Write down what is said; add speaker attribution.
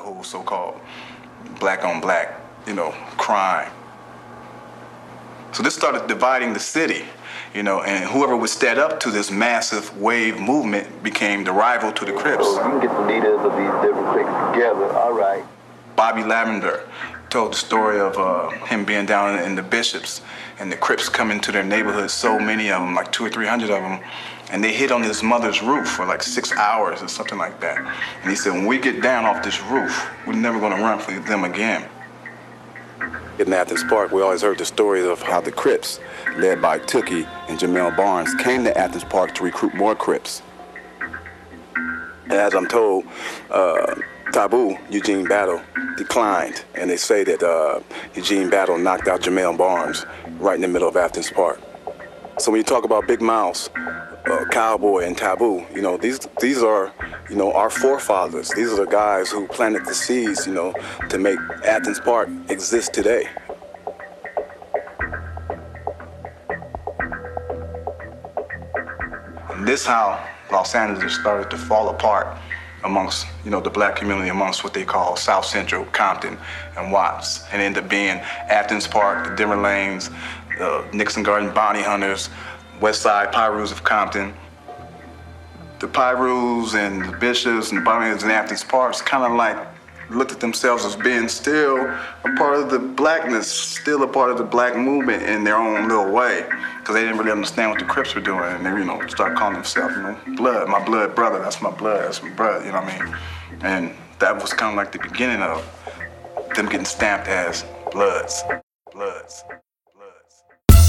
Speaker 1: whole so-called black on black, crime. So this started dividing the city, and whoever would stand up to this massive wave movement became the rival to the Crips.
Speaker 2: So you can get the leaders of these different cliques together, all right.
Speaker 1: Bobby Lavender told the story of him being down in the Bishops and the Crips coming to their neighborhood, so many of them, like 200 or 300 of them, and they hid on his mother's roof for like 6 hours or something like that. And he said, when we get down off this roof, we're never gonna run for them again.
Speaker 3: In Athens Park, we always heard the stories of how the Crips, led by Tookie and Jamel Barnes, came to Athens Park to recruit more Crips. And as I'm told, Taboo, Eugene Battle, declined, and they say that Eugene Battle knocked out Jamel Barnes right in the middle of Athens Park. So when you talk about Big Mouse, Cowboy, and Taboo, these are, our forefathers. These are the guys who planted the seeds, to make Athens Park exist today.
Speaker 1: And this how Los Angeles started to fall apart amongst, the black community, amongst what they call South Central, Compton, and Watts. And ended up being Athens Park, the Denver Lanes, the Nixon Garden Bounty Hunters, West Side Pyrus of Compton. The Pyrus and the Bishops and the Bounty Hunters in Athens Parks kind of like looked at themselves as being still a part of the blackness, still a part of the black movement in their own little way, because they didn't really understand what the Crips were doing, and they, started calling themselves, blood, my blood brother, that's my blood, that's my brother, you know what I mean? And that was kind of like the beginning of them getting stamped as Bloods.